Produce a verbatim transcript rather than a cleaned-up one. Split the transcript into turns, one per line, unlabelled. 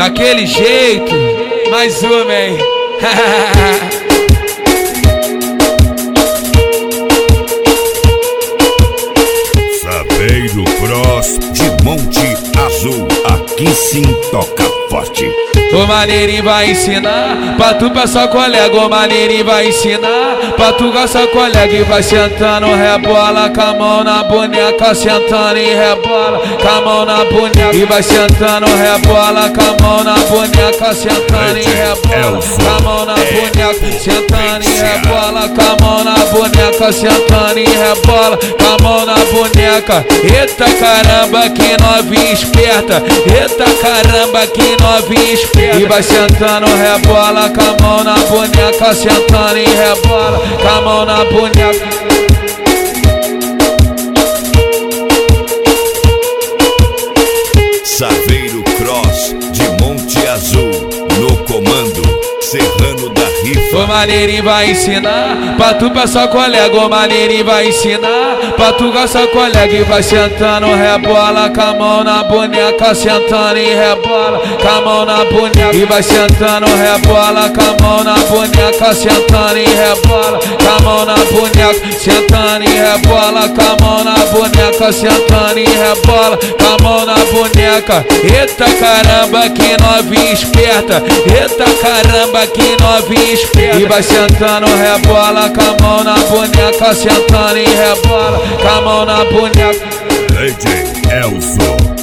daquele jeito. Mais uma, hein?
Saveiro Cross de Monte Azul, aqui sim toca forte.
O maneirinho vai ensinar pra tu passar colega. O maneirinho vai ensinar pra tu gastar colega. E vai sentando, rebola com a mão na boneca. Sentando e rebola com a mão na boneca. E vai sentando, rebola com a mão na boneca. Sentando e rebola com a mão na boneca. Sentando e rebola com a mão na boneca. Sentando e rebola com a mão na boneca. Eita caramba, que novinha esperta. Eita caramba, que novinha esperta. E vai sentando, rebola com a mão na boneca. Sentando e rebola com a mão na boneca.
Saveiro Cross de Monte Azul, no comando Serrano da Rifa.
O maneirinho vai ensinar pra tu passar colega. O maneirinho vai ensinar pra tu gastar colega. E vai sentando, rebola com a mão na boneca. Sentando e rebola com a mão na boneca. E vai sentando, rebola com a mão na boneca. Sentando e rebola com a mão na boneca. Sentando e rebola com a mão na boneca. Sentando e rebola com a mão na boneca. Eita caramba, que novinha esperta. Eita caramba, que novinha esperta. E vai sentando, rebola com a mão na boneca. Sentando e rebola com a mão na boneca.
D J Elzo.